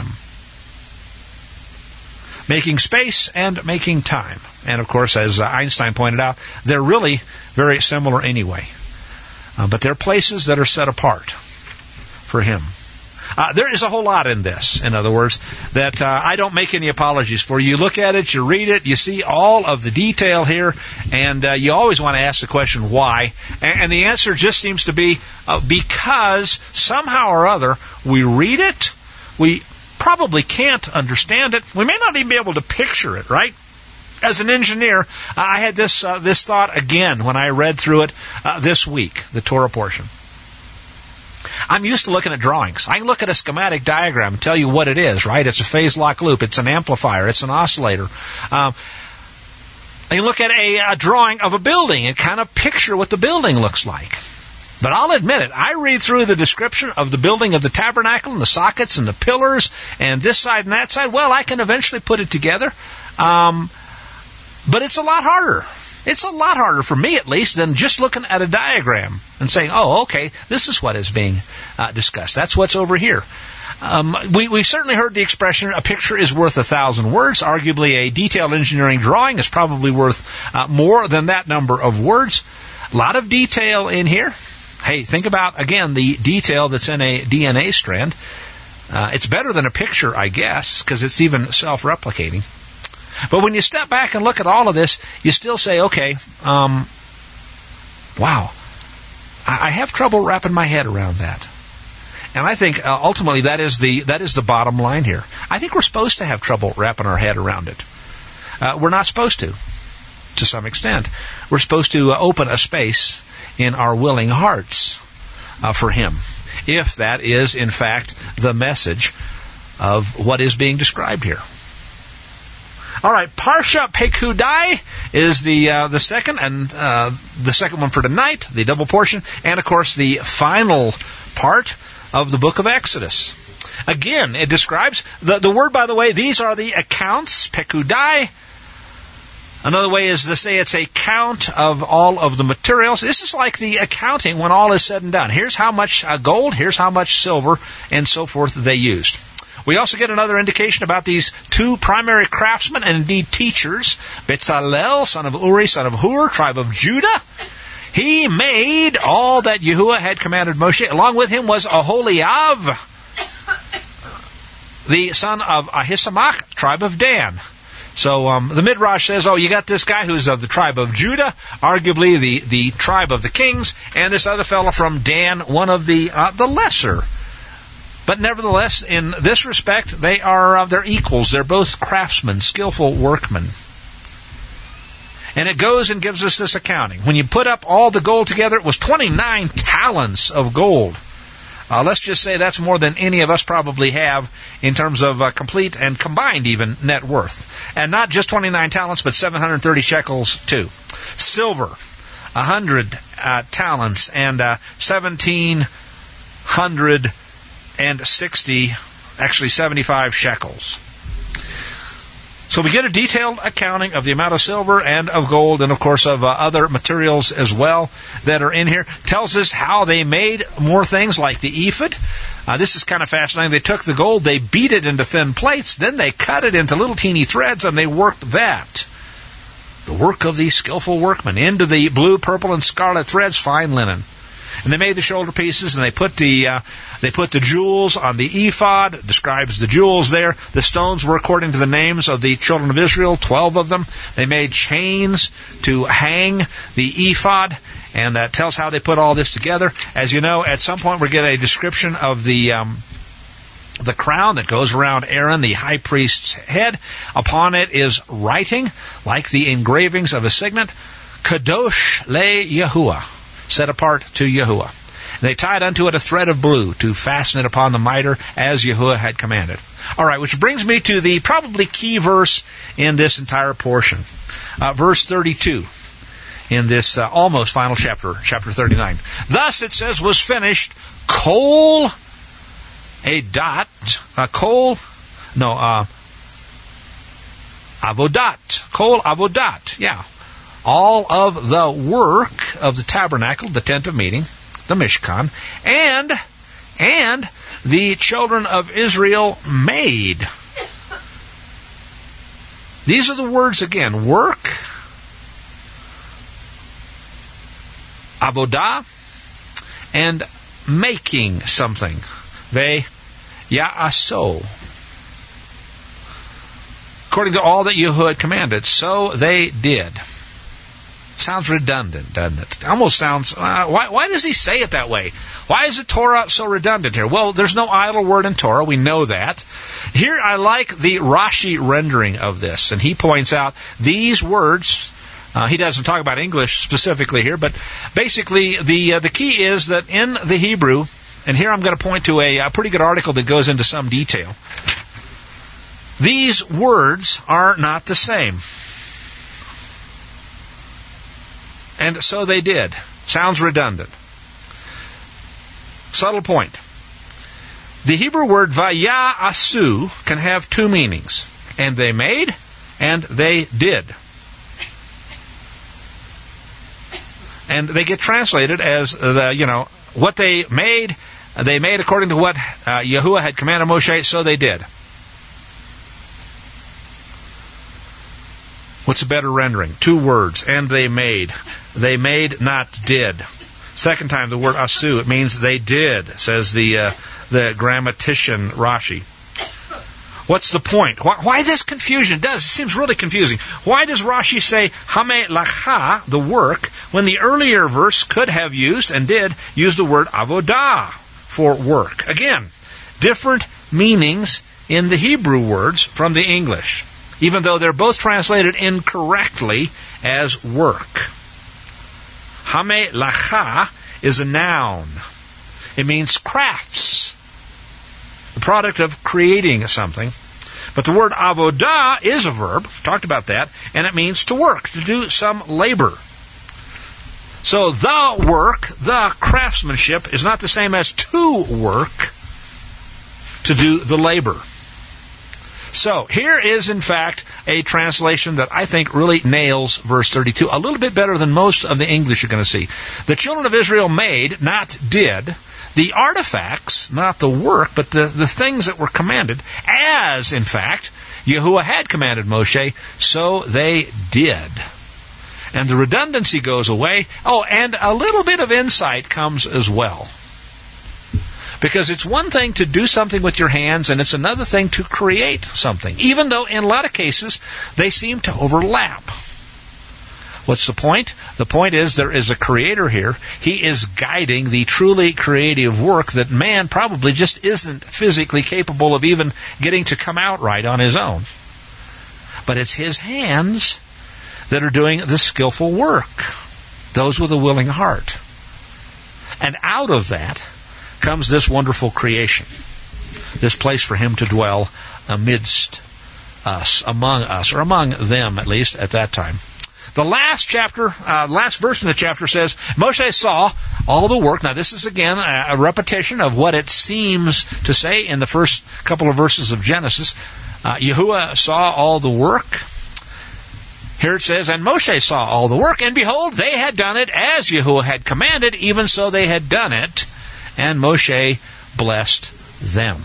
Making space and making time. And of course, as Einstein pointed out, they're really very similar anyway. But they're places that are set apart for him. There is a whole lot in this, in other words, that I don't make any apologies for. You look at it, you read it, you see all of the detail here, and you always want to ask the question, why? And the answer just seems to be because somehow or other we read it, we probably can't understand it, we may not even be able to picture it, right? As an engineer, I had this thought again when I read through it this week, the Torah portion. I'm used to looking at drawings. I can look at a schematic diagram and tell you what it is, right? It's a phase lock loop. It's an amplifier. It's an oscillator. I can look at a drawing of a building and kind of picture what the building looks like. But I'll admit it, I read through the description of the building of the tabernacle and the sockets and the pillars and this side and that side. Well, I can eventually put it together. But it's a lot harder. It's a lot harder for me, at least, than just looking at a diagram and saying, oh, okay, this is what is being discussed. That's what's over here. We certainly heard the expression, a picture is worth 1,000 words. Arguably, a detailed engineering drawing is probably worth more than that number of words. A lot of detail in here. Hey, think about, again, the detail that's in a DNA strand. It's better than a picture, I guess, because it's even self-replicating. But when you step back and look at all of this, you still say, okay, wow, I have trouble wrapping my head around that. And I think ultimately that is the bottom line here. I think we're supposed to have trouble wrapping our head around it. We're not supposed to some extent. We're supposed to open a space in our willing hearts for Him, if that is, in fact, the message of what is being described here. All right, Parsha Pekudai is the second, and the second one for tonight, the double portion, and of course the final part of the book of Exodus. Again, it describes the word. By the way, these are the accounts. Pekudai. Another way is to say it's a count of all of the materials. This is like the accounting when all is said and done. Here's how much gold. Here's how much silver, and so forth they used. We also get another indication about these two primary craftsmen and indeed teachers. Bezalel, son of Uri, son of Hur, tribe of Judah. He made all that Yahuwah had commanded Moshe. Along with him was Aholiab, the son of Ahisamach, tribe of Dan. So the Midrash says, you got this guy who's of the tribe of Judah, arguably the tribe of the kings, and this other fellow from Dan, one of the lesser. But nevertheless, in this respect, they're equals. They're both craftsmen, skillful workmen. And it goes and gives us this accounting. When you put up all the gold together, it was 29 talents of gold. Let's just say that's more than any of us probably have in terms of complete and combined even net worth. And not just 29 talents, but 730 shekels too. Silver, 100 talents, and 75 shekels. So we get a detailed accounting of the amount of silver and of gold and, of course, of other materials as well that are in here. Tells us how they made more things like the ephod. This is kind of fascinating. They took the gold, they beat it into thin plates, then they cut it into little teeny threads, and they worked that. The work of these skillful workmen. Into the blue, purple, and scarlet threads, fine linen. And they made the shoulder pieces, and they put the jewels on the ephod. It describes the jewels there. The stones were according to the names of the children of Israel, 12 of them. They made chains to hang the ephod, and that tells how they put all this together. As you know, at some point we get a description of the crown that goes around Aaron, the high priest's head. Upon it is writing, like the engravings of a signet, Kadosh Le Yahuwah, set apart to Yahuwah. They tied unto it a thread of blue to fasten it upon the mitre as Yahuwah had commanded. All right, which brings me to the probably key verse in this entire portion. Verse 32 in this almost final chapter 39. Thus, it says, was finished Kol Avodat, yeah. All of the work of the tabernacle, the tent of meeting, the Mishkan, and the children of Israel made. These are the words again: work, avodah, and making something. They ya'aso. According to all that Yahuwah had commanded, so they did. Sounds redundant, doesn't it? It almost sounds, why does he say it that way? Why is the Torah so redundant here? Well, there's no idle word in Torah. We know that. Here I like the Rashi rendering of this, and he points out these words. He doesn't talk about English specifically here, but basically the key is that in the Hebrew, and here I'm going to point to a pretty good article that goes into some detail. These words are not the same. And so they did. Sounds redundant. Subtle point. The Hebrew word vaya'asu can have two meanings. And they made, and they did. And they get translated as what they made according to what Yahuwah had commanded Moshe, so they did. What's a better rendering? 2 words. And they made. They made, not did. Second time, the word asu. It means they did, says the grammatician Rashi. What's the point? Why this confusion? It seems really confusing. Why does Rashi say hamelacha, the work, when the earlier verse could have used and did use the word avodah for work? Again, different meanings in the Hebrew words from the English, even though they're both translated incorrectly as work. Hamelacha is a noun. It means crafts, the product of creating something. But the word avodah is a verb, we've talked about that, and it means to work, to do some labor. So the work, the craftsmanship, is not the same as to work, to do the labor. So here is, in fact, a translation that I think really nails verse 32, a little bit better than most of the English you're going to see. The children of Israel made, not did, the artifacts, not the work, but the things that were commanded, as, in fact, Yahuwah had commanded Moshe, so they did. And the redundancy goes away. Oh, and a little bit of insight comes as well. Because it's one thing to do something with your hands, and it's another thing to create something, even though in a lot of cases they seem to overlap. What's the point? The point is there is a creator here. He is guiding the truly creative work that man probably just isn't physically capable of even getting to come out right on his own. But it's his hands that are doing the skillful work, those with a willing heart. And out of that comes this wonderful creation, this place for him to dwell amidst us, among us, or among them at least at that time. The last verse in the chapter says, Moshe saw all the work. Now this is again a repetition of what it seems to say in the first couple of verses of Genesis. Yahuwah saw all the work. Here it says, and Moshe saw all the work, and behold, they had done it as Yahuwah had commanded, even so they had done it, and Moshe blessed them.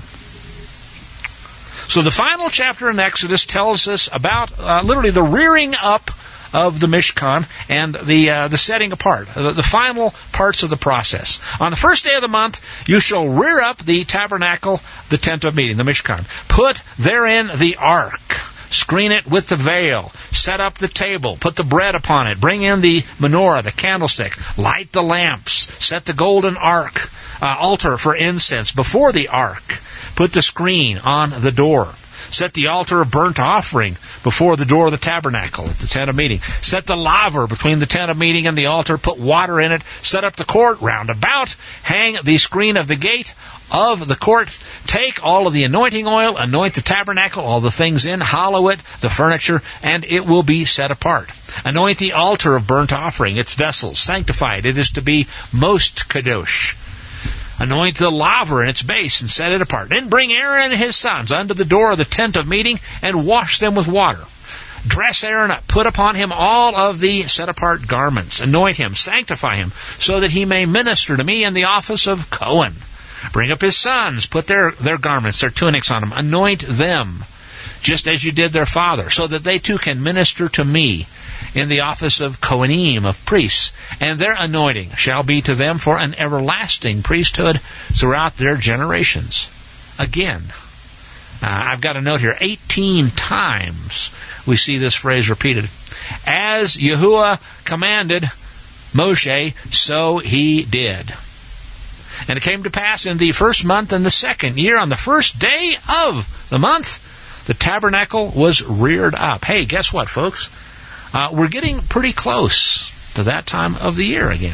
So the final chapter in Exodus tells us about literally the rearing up of the Mishkan and the setting apart, the final parts of the process. On the first day of the month, you shall rear up the tabernacle, the tent of meeting, the Mishkan. Put therein the ark. Screen it with the veil. Set up the table. Put the bread upon it. Bring in the menorah, the candlestick. Light the lamps. Set the golden altar for incense before the ark. Put the screen on the door. Set the altar of burnt offering before the door of the tabernacle at the tent of meeting. Set the laver between the tent of meeting and the altar. Put water in it. Set up the court round about. Hang the screen of the gate of the court. Take all of the anointing oil. Anoint the tabernacle, all the things in. Hallow it, the furniture, and it will be set apart. Anoint the altar of burnt offering, its vessels. Sanctify it. It is to be most kadosh. Anoint the laver in its base and set it apart. Then bring Aaron and his sons unto the door of the tent of meeting and wash them with water. Dress Aaron up. Put upon him all of the set-apart garments. Anoint him. Sanctify him so that he may minister to me in the office of Cohen. Bring up his sons. Put their garments, their tunics on them. Anoint them just as you did their father, so that they too can minister to me in the office of Kohanim, of priests, and their anointing shall be to them for an everlasting priesthood throughout their generations. Again, I've got a note here, 18 times we see this phrase repeated. As Yahuwah commanded Moshe, so he did. And it came to pass in the first month and the second year, on the first day of the month, the tabernacle was reared up. Hey, guess what, folks? We're getting pretty close to that time of the year again.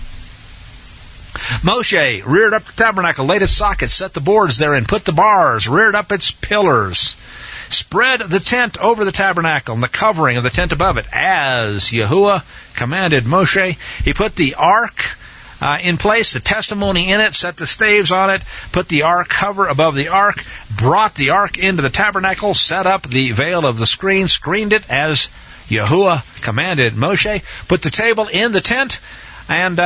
Moshe reared up the tabernacle, laid its sockets, set the boards therein, put the bars, reared up its pillars, spread the tent over the tabernacle and the covering of the tent above it, as Yahuwah commanded Moshe. He put the ark in place, the testimony in it, set the staves on it, put the ark cover above the ark, brought the ark into the tabernacle, set up the veil of the screen, screened it as Yahuwah commanded Moshe, put the table in the tent and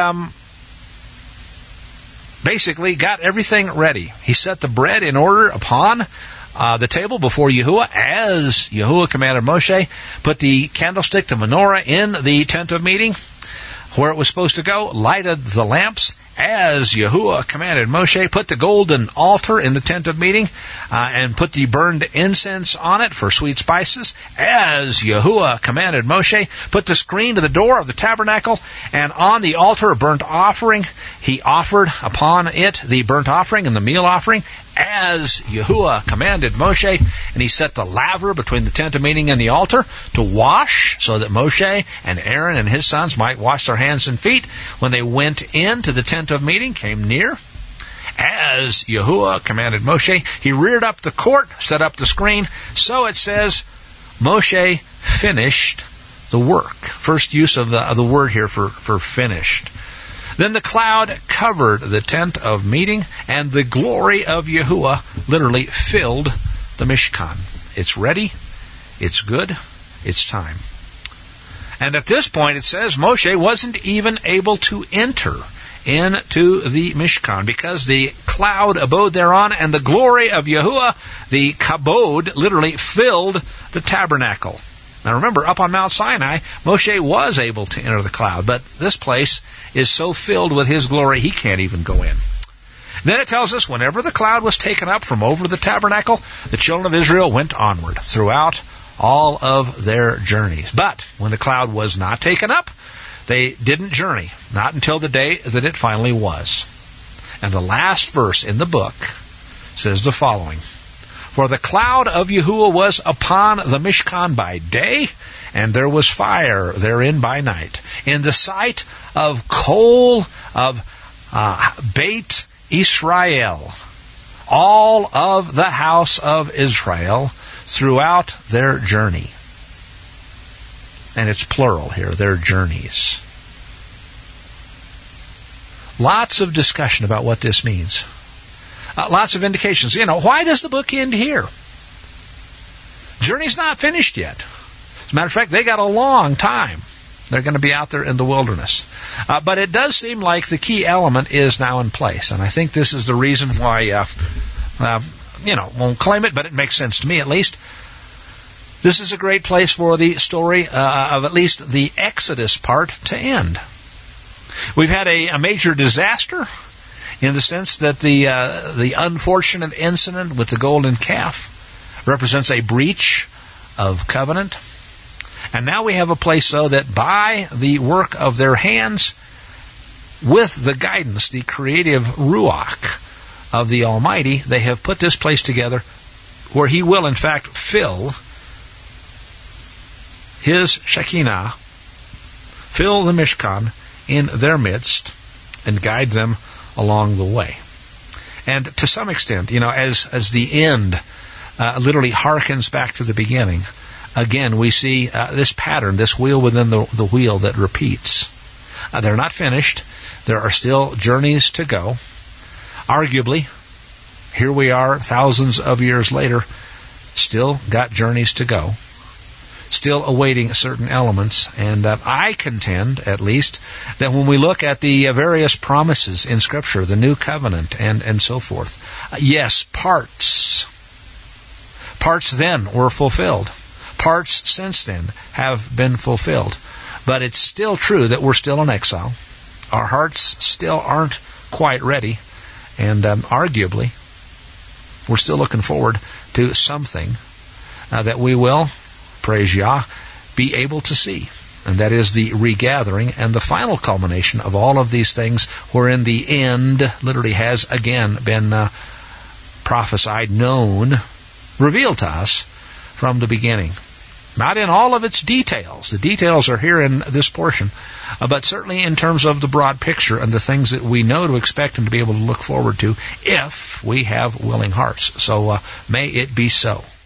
basically got everything ready. He set the bread in order upon the table before Yahuwah, as Yahuwah commanded Moshe, put the candlestick, the menorah, in the tent of meeting, where it was supposed to go, lighted the lamps, as Yahuwah commanded Moshe, put the golden altar in the tent of meeting, and put the burned incense on it for sweet spices, as Yahuwah commanded Moshe, put the screen to the door of the tabernacle, and on the altar a burnt offering. He offered upon it the burnt offering and the meal offering, as Yahuwah commanded Moshe, and he set the laver between the tent of meeting and the altar to wash, so that Moshe and Aaron and his sons might wash their hands and feet when they went into the tent of meeting, came near. As Yahuwah commanded Moshe, he reared up the court, set up the screen. So it says, Moshe finished the work. First use of the word here for finished. Then the cloud covered the tent of meeting, and the glory of Yahuwah literally filled the Mishkan. It's ready, it's good, it's time. And at this point it says Moshe wasn't even able to enter into the Mishkan, because the cloud abode thereon, and the glory of Yahuwah, the kabod, literally filled the tabernacle. Now remember, up on Mount Sinai, Moshe was able to enter the cloud, but this place is so filled with his glory, he can't even go in. Then it tells us, whenever the cloud was taken up from over the tabernacle, the children of Israel went onward throughout all of their journeys. But when the cloud was not taken up, they didn't journey, not until the day that it finally was. And the last verse in the book says the following: For the cloud of Yahuwah was upon the Mishkan by day, and there was fire therein by night, in the sight of Kol of Beit Israel, all of the house of Israel, throughout their journey. And it's plural here, their journeys. Lots of discussion about what this means. Lots of indications. Why does the book end here? Journey's not finished yet. As a matter of fact, they got a long time. They're going to be out there in the wilderness. But it does seem like the key element is now in place. And I think this is the reason why, won't claim it, but it makes sense to me at least. This is a great place for the story of at least the Exodus part to end. We've had a major disaster, in the sense that the unfortunate incident with the golden calf represents a breach of covenant. And now we have a place, though, that by the work of their hands, with the guidance, the creative ruach of the Almighty, they have put this place together where He will, in fact, fill His Shekinah, fill the Mishkan in their midst, and guide them along the way. And to some extent, as the end literally harkens back to the beginning, again we see this pattern, this wheel within the wheel that repeats. They're not finished. There are still journeys to go. Arguably, here we are thousands of years later, still got journeys to go, still awaiting certain elements. And I contend, at least, that when we look at the various promises in Scripture, the New Covenant and so forth, yes, parts then were fulfilled. Parts since then have been fulfilled. But it's still true that we're still in exile. Our hearts still aren't quite ready. And arguably, we're still looking forward to something that we will, praise Yah, be able to see. And that is the regathering and the final culmination of all of these things, wherein the end literally has again been prophesied, known, revealed to us from the beginning. Not in all of its details. The details are here in this portion. But certainly in terms of the broad picture and the things that we know to expect and to be able to look forward to if we have willing hearts. So may it be so.